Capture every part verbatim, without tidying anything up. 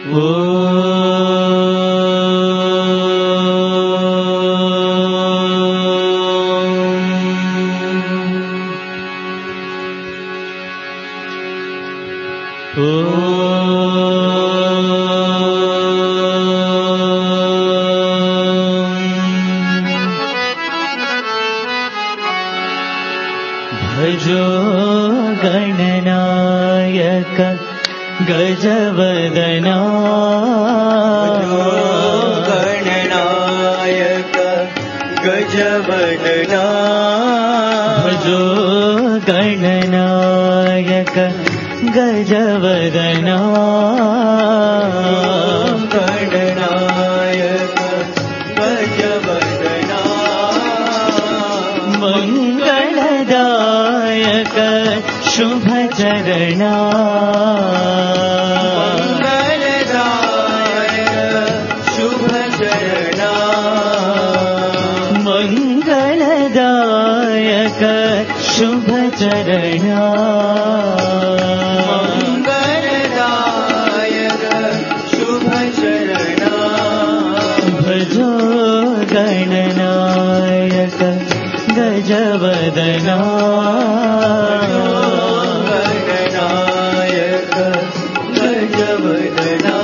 भजो गणनायक गजवदना गणनायक गजवदना भजो गणनायक गजवदना गणनायक गजवदना मंगलदायक शुभचरणा मंगलदायक शुभचरणा मंगलदायक शुभचरणा मंगलदायक शुभचरणा भजो गणनायक गजवदना गणनायक गजवदना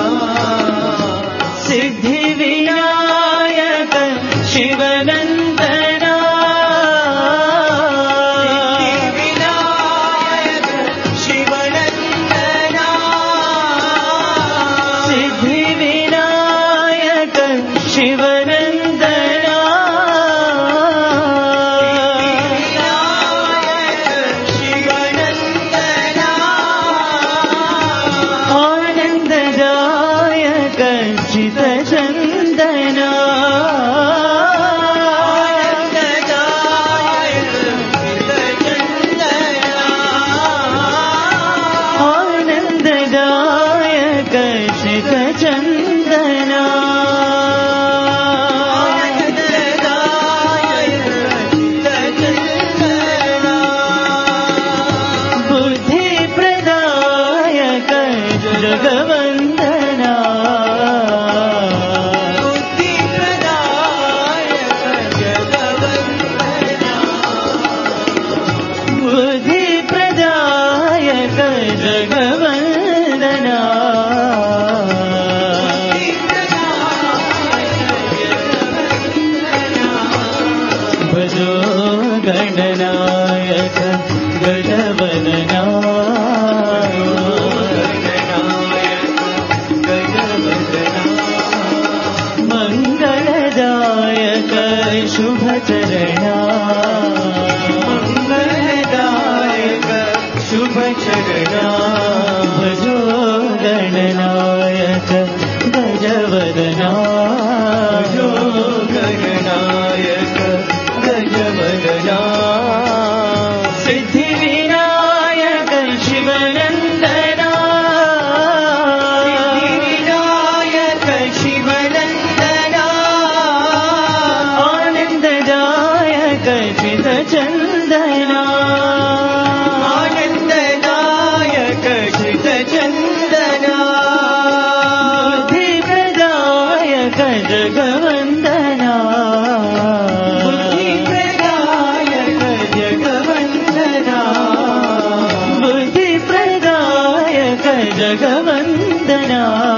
सिद्धिविनायक शिवनन्दना सिद्धिविनायक शिवनन्दना सिद्धिविनायक शिवनन्दना आनन्ददायक चितचन्दना आनन्ददायक चितचन्दना बुद्धिप्रदायक जगवन्दना बुद्धिप्रदायक जगवन्दना भजो गणनायक गजवदना मंगलदायक शुभचरणा मंगलदायक शुभचरणा भजो गणनायक गजवदना भजो गणनायक गजवदना सिद्धिविनायक शिवनन्दना सिद्धिविनायक शिवनन्दना आनन्ददायक चितचन्दना आनन्ददायक चितचन्दना बुद्धिप्रदायक जगवन्दना बुद्धिप्रदायक जगवन्दना बुद्धिप्रदायक जगवन्दना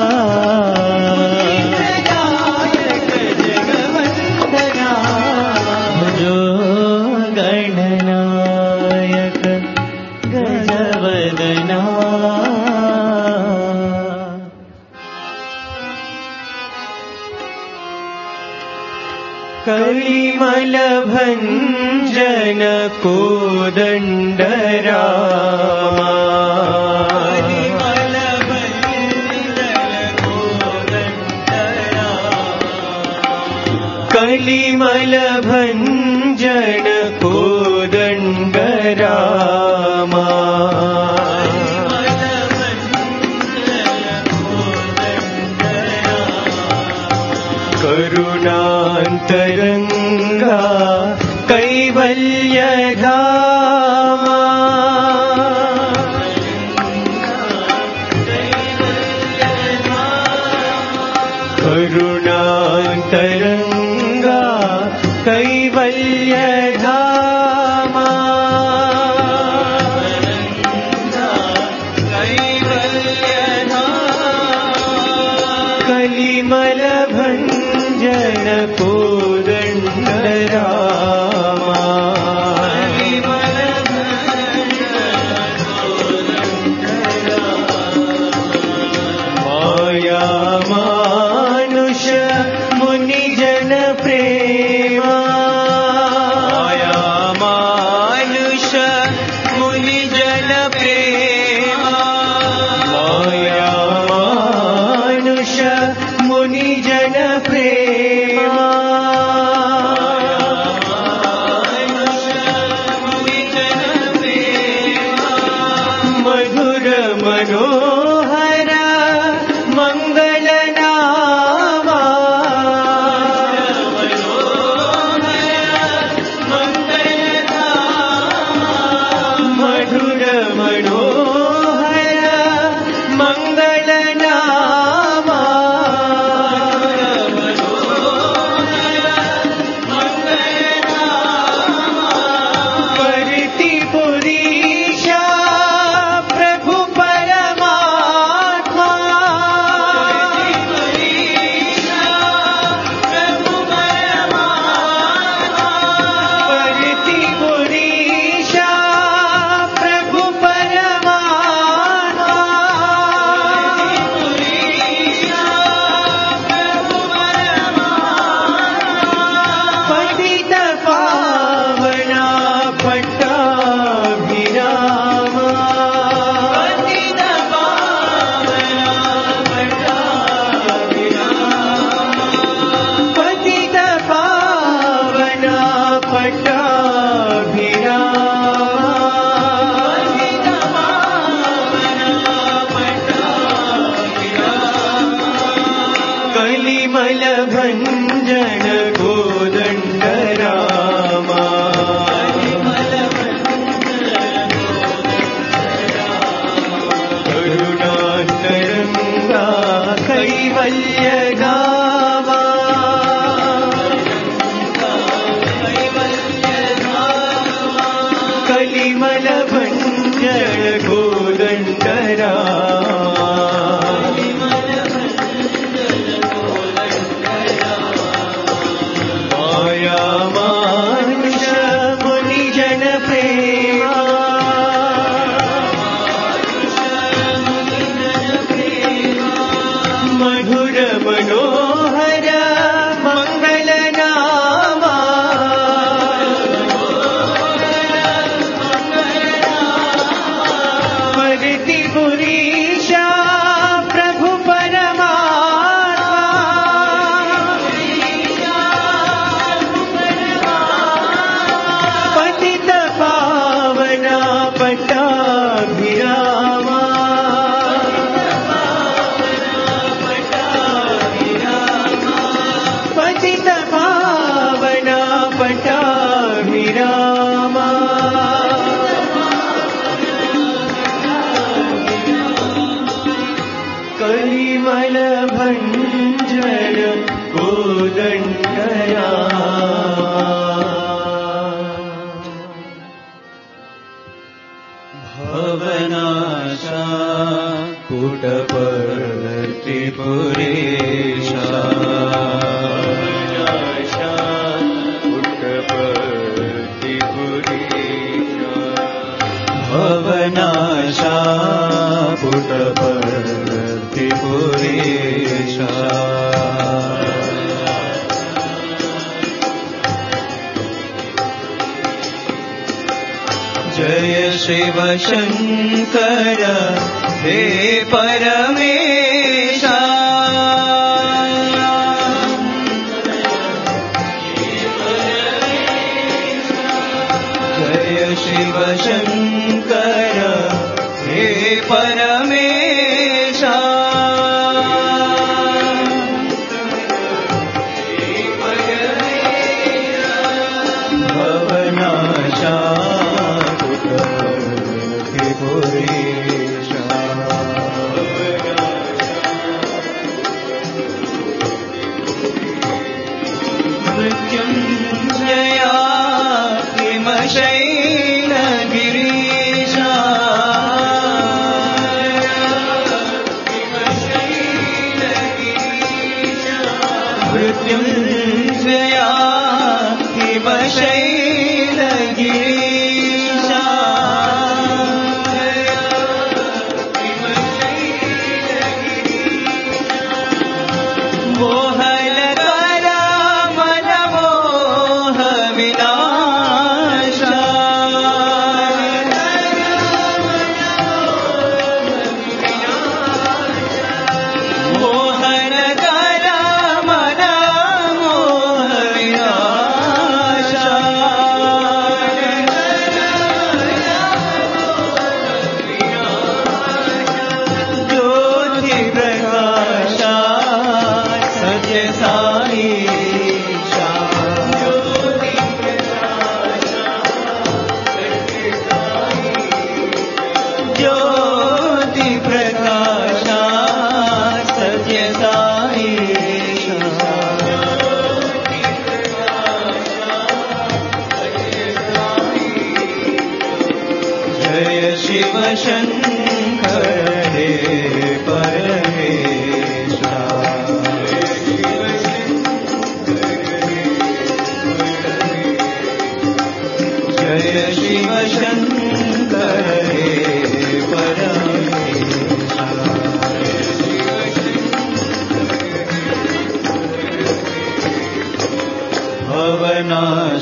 बुद्धिप्रदायक जगवन्दना भजो गणनायक गजवदना कलिमलभञ्जन कोदण्डरामा कलिमलभञ्जन कोदण्डरामा करुणान्तरङ्गा कैवल्यधामा कलिमल भंजन कोदंड रामा माया मानुष मुनि जन प्रेमा माया मानुष मुनि जन प्रेमा माया मानुष मुनि जन प्रेमा मधुर मनोहर मंगल नामा मधुर मनोहर मंगल नामा परिति पुरीशा प्रभु परमात्मा परिति पुरीशा प्रभु परमात्मा पतित पावना पट्टाभिरामा पतित पावना पट्टाभिरामा पतित पावना पट्टाभिरामा कलिमल भंजन कोदंड रामा करुणातरंगा कैवल्य गावा कलिमल भंजन कोदंड रामा माया मानुष मुनि जन प्रेमा मधुर मनोहर मंगल नामा परिति पुरीशा प्रभु परमात्मा पतित पावना पट्टाभिरामा पतित पावना पट्टाभिरामा कलिमल भंजन कोदंड भवनाशा पुटपर्ति पुरेशा पुटपर्ति पुरेशा भवनाशा पुटपर्ति पुरेशा जय शिव शंकर हे परमेशा जय शिव शंकर हे परमेशा भवनाशा पुटपर्ति पुरेशा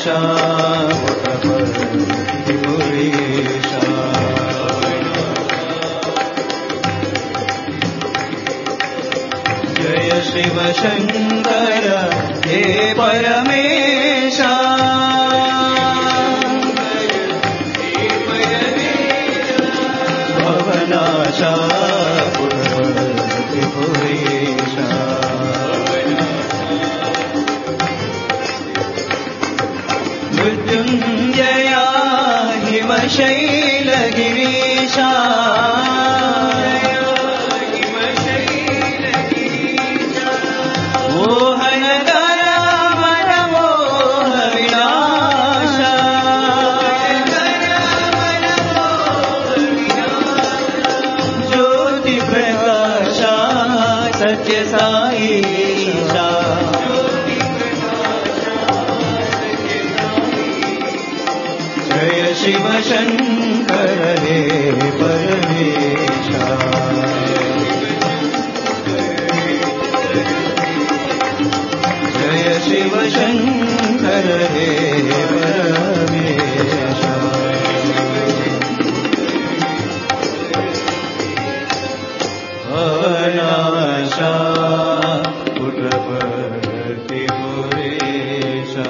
भवनाशा पुरीशा जय शिव शंकर हे परमेशा भवनाशा पुरीशा मृत्युंजया हिमशैलगिरीशा मोहनकरा मनमोह विनाशा ज्योति प्रकाशा सत्य साईशा जय शिव शंकर हे परमेशा जय शिव शंकर हे परमेशा भवनाशा पुटपर्ति पुरेशा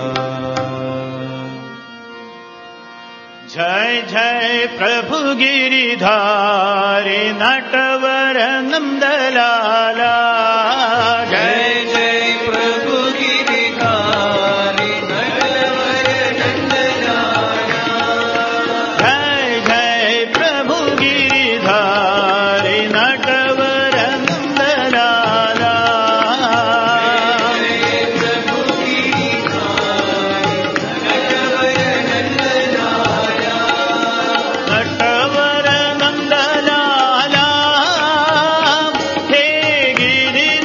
जय जय प्रभु गिरिधारी नटवर नंदलाला जय जय प्रभु गिरिधारी नटवर नंदलाला जय जय प्रभु गिरिधारी नटवर नंदलाला प्रभु गिरिधारी नटवर नंदलाला नटवर नंदलाला हे गिरिधारी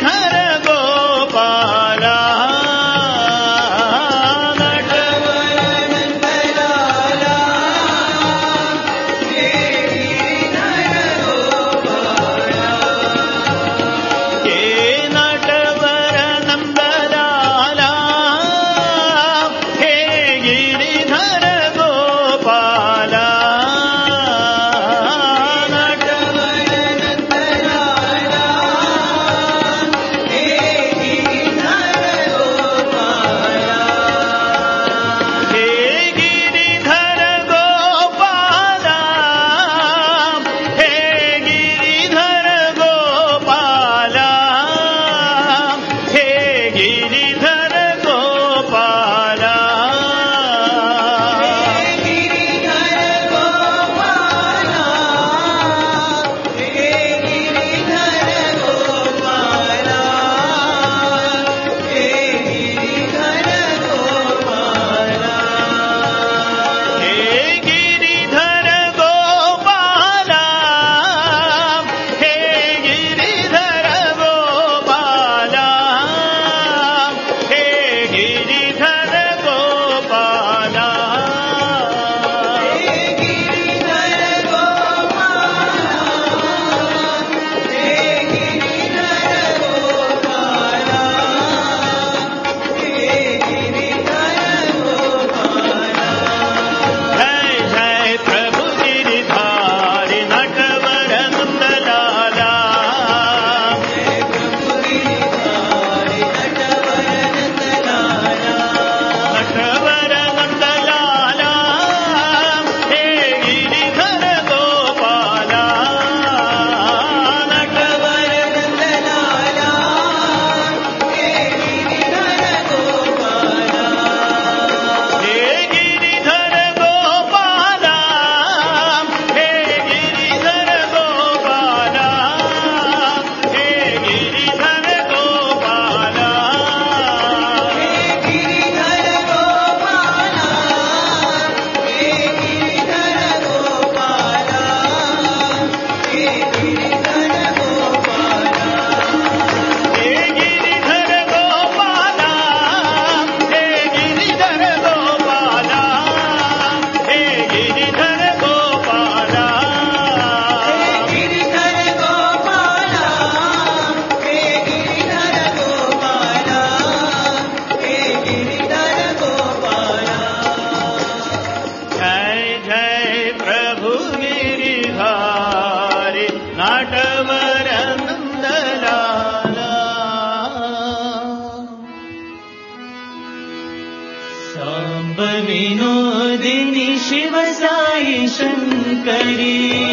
विनोदिनी शिव साई शंकरी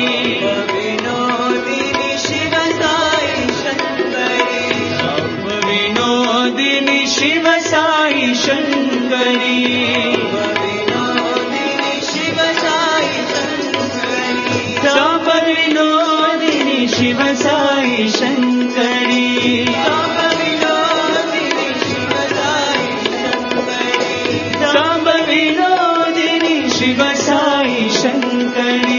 विनोदिनी शिव साई शंकरी सांब विनोदिनी शिव साई शंकरी विनोदिनी शिव साई शंकरी सांब विनोदिनी शिव साई शंकरी सांब विनोदिनी शिव साई शंकरी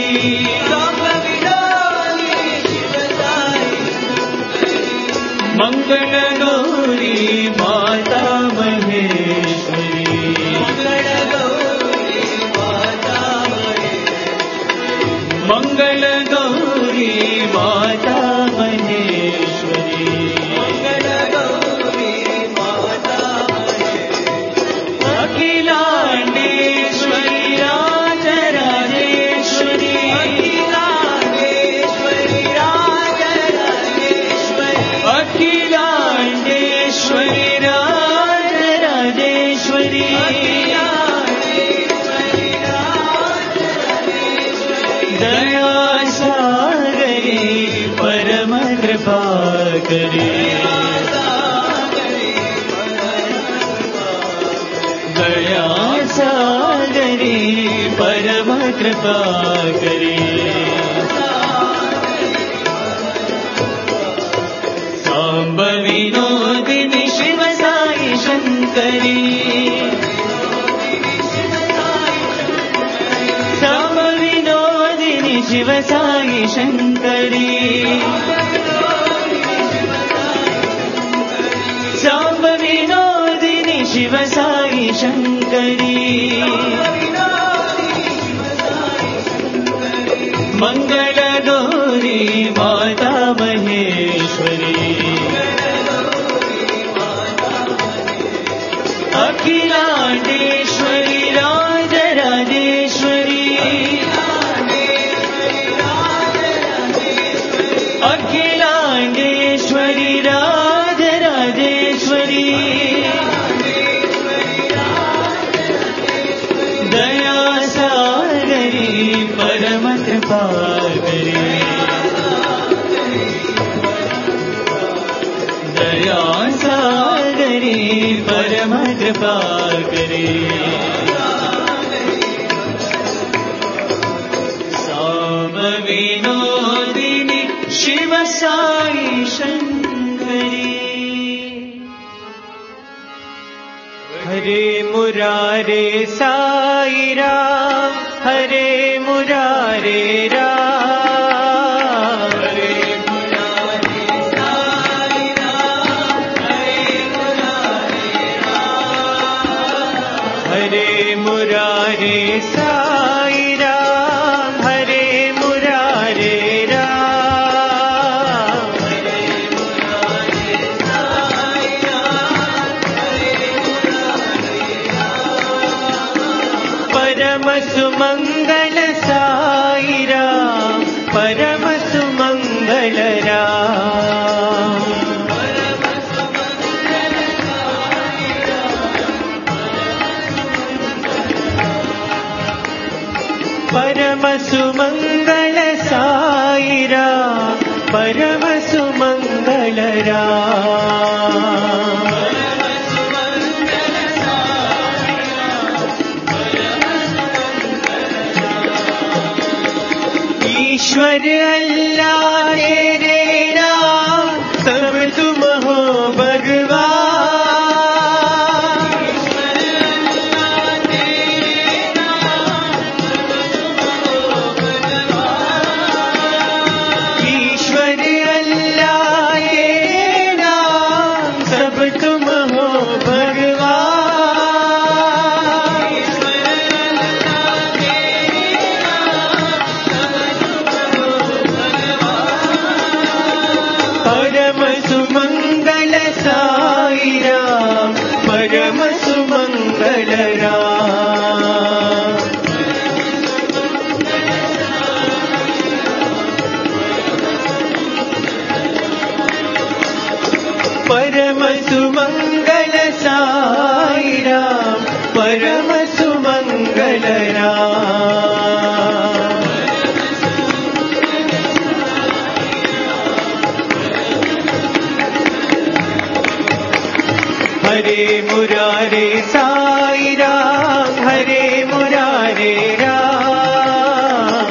मंगल गौरी माता महेश्वरी मंगल गौरी माता महेश्वरी अखिलांडेश्वरी राज राजेश्वरी अखिलांडेश्वरी राज राजेश्वरी दया सागरी परम कृपा करी दया सागरी परम कृपा करी सांब विनोदिनी शिव साई शंकरी सांब विनोदिनी शिव साई शंकरी सांब विनोदिनी शिव साई शंकरी मंगल गौरी माता महेश्वरी अखिलांडेश्वरी राज राजेश्वरी अखिलांडेश्वरी राज राजेश्वरी दया सागरी परम कृपा करी दया सागरी परम कृपा करी सांब विनोदिनी शिव साई शंकरी हरे मुरारे साई राम हरे मुरारे राम हरे मुरारे साई राम हरे मुरारे राम हरे मुरारे साई राम हरे मुरारे राम परम सुमंगल साई राम परम सुमंगल राम परम सुमंगल साई राम परम सुमंगल राम ईश्वर अल्लाह तेरे नाम सब तुम हो भगवान ईश्वर अल्लाह तेरे नाम सब तुम हो भगवान परम सुमंगल साई राम परम सुमंगल राम परम सुमंगल साई राम परम सुमंगल మంగళరా హరే మురారే సాయి రామ్ హరే మురారే రామ్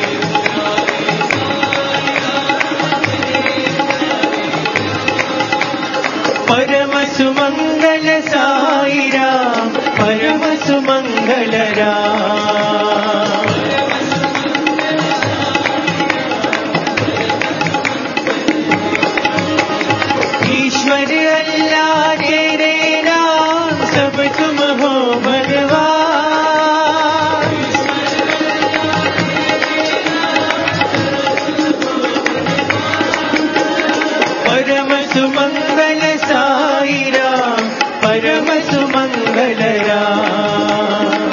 పరమ సుమంగళ సాయి రామ్ పరమ సుమంగళ రామ్ ईश्वर अल्लाह तेरे नाम सब तुम हो बलवान परम सुमंगल साई राम परम सुमंगल राम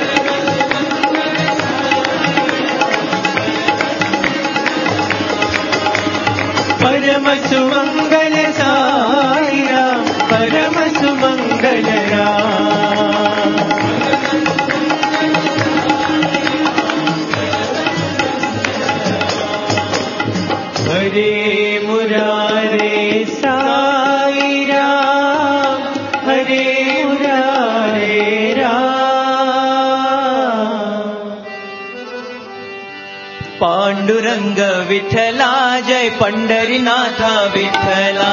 परम सुमंगल साई राम परम सुमंगल राम हरे मुरारे साई राम हरे मुरारे राम पांडुरंग विठला जय पंढरीनाथ विठला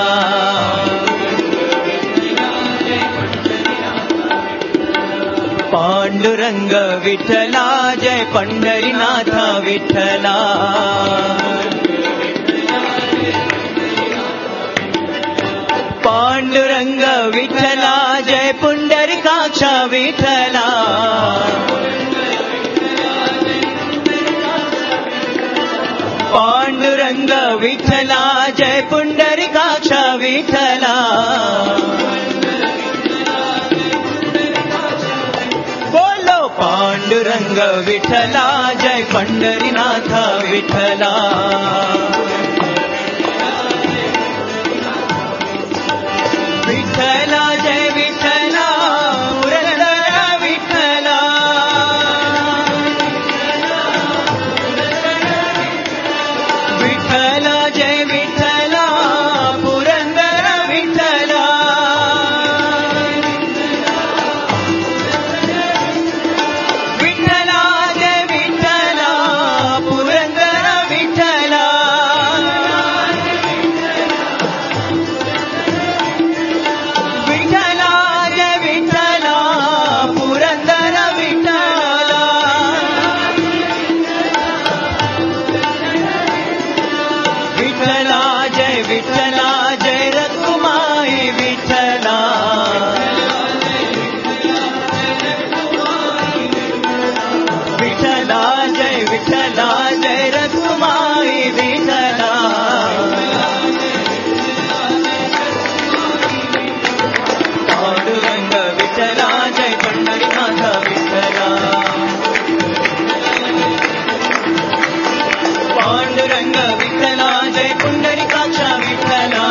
पांडुरंग विठला जय पंढरीनाथ विठला पांडुरंग विठला जय पुंडरीकाक्ष विठला पांडुरंग विठला जय पुंडरीकाक्ष विठला बोलो पांडुरंग विठला जय पंढरीनाथ विठला विठला जय विठला पुरंदर विठला विठला जय विठला पुरंदर विठला विठला जय विठला पुरंदर विठला विठला जय विठला पुरंदर विठला विठला जय विठला जय रघुमाई विठला विठला जय विठला जय रघुमाई विठला पांडुरंग विठला जय पंढरीनाथ विठला पांडुरंग विठला जय पुंडरीकाक्ष विठला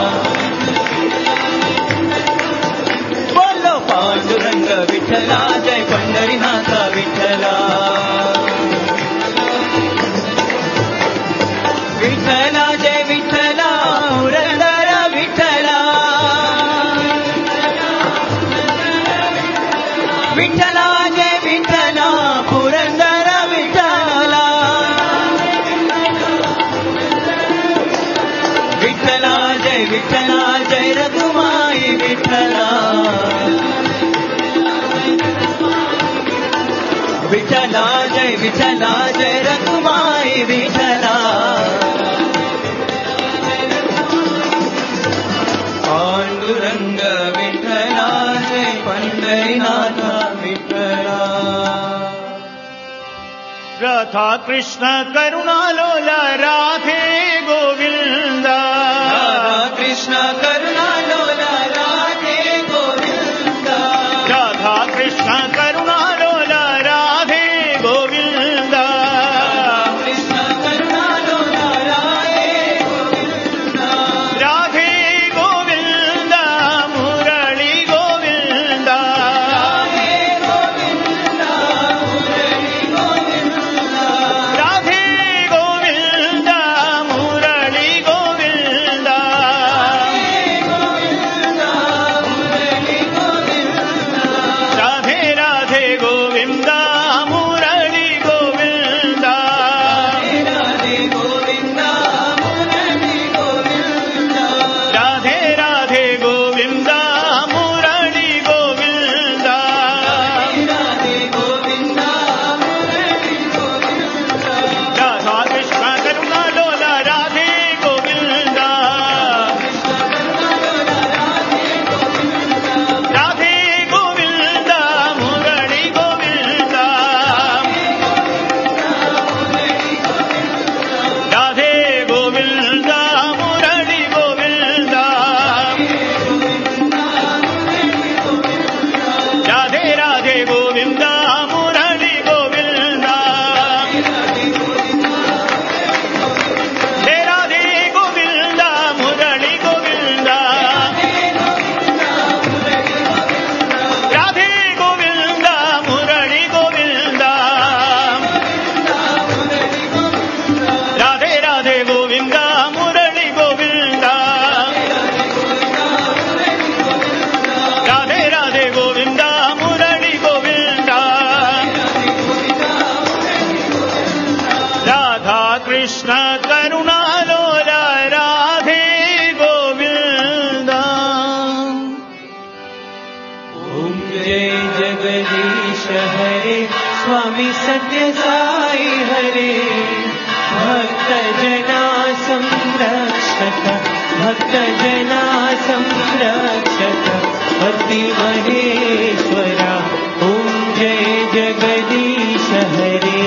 बोलो पांडुरंग विठला जय पंढरीनाथ विठला विठला जय विठला पुरंदर विठला विठला जय विठला पुरंदर विठला विठला जय विठला जय रघुमाई विठला विठला जय विठला जय रघुमाई विठला पांडुरंग विठला जय पंढरीनाथ विठला राधा कृष्ण करुणालोला राधे गोविंद राधा कृष्ण करुणालोला राधे गोविंद राधा कृष्ण करुणालोला राधे गोविंद कृष्ण करुणालोला राधे गोविंद राधे गोविंद मुरली गोविंद राधे गोविंद स्वामी सत्य साई हरे भक्त जना संरक्षक भक्त जना संरक्षक भक्ति महेश्वरा ओम जय जगदीश हरे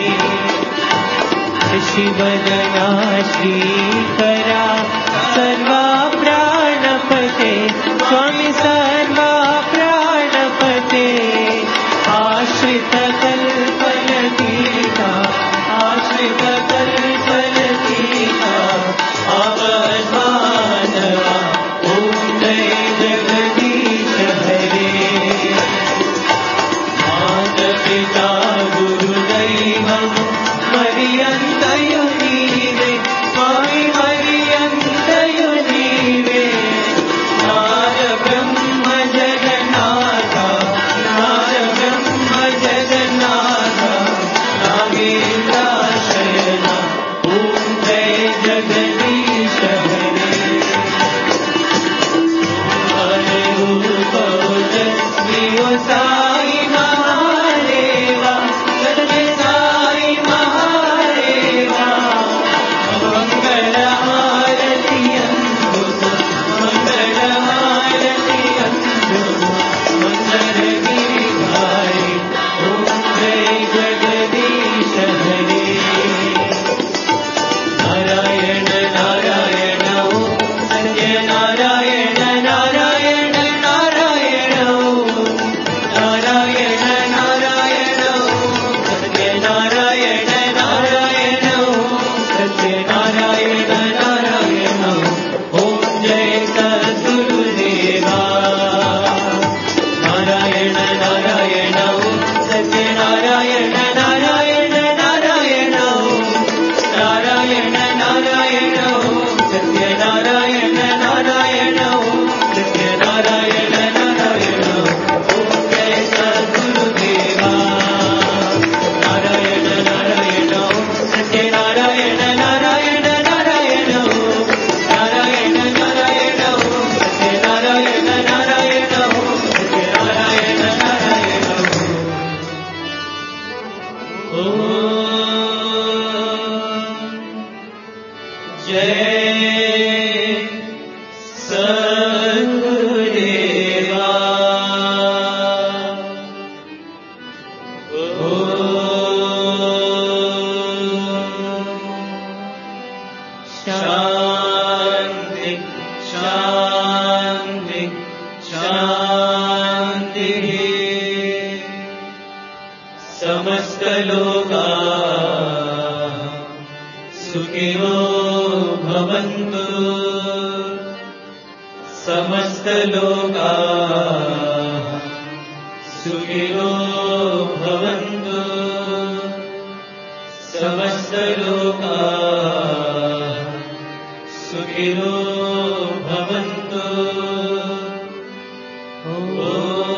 शिवदना श्रीकरा सर्वा प्राणपते स्वामी सर्वा प्राणपते आश्रित कल्पलतीका आश्रित कल्पलतीका अवधानवा ओम जय जगदीश हरे मात पिता गुरुदैवं मरियन्तयो नीवे स्वामी मरियन्तयो नीवे नाद ब्रह्म जगन्नाथ नाद ब्रह्म जगन्नाथ नागेन्द्राशयन ओम जय जगदीश हरे हरे रूप ओजस्वी ओ साई महादेवा सत्य साई महादेवा मंगल आरती अंधु मंगल आरती अंधु मंगल गिरिधारी ओम जय जगदीश हरे नारायण नारायण ओम सत्य नारायण नारायण नारायण ओम नारायण नारायण ओम सत्य नारायण नारायण ओम सत्य नारायण नारायण ओम जय सद्गुरुदेवा नारायण नारायण ओम सत्य नारायण नारायण नारायण ओम नारायण नारायण ओम सत्य नारायण नारायण ओम सत्य नारायण नारायण ओम जय सद्गुरुदेवा नारायण नारायण ओम सत्य नारायण नारायण नारायण ओम नारायण नारायण ओम सत्य नारायण नारायण ओम सत्य नारायण नारायण ओम जय सद्गुरुदेवा शांति शांति शांति समस्त लोका सुखिनो भवन्तु समस्त लोका सुखिनो भवन्तु समस्त लोका सुखिनो भवन्तु। ओम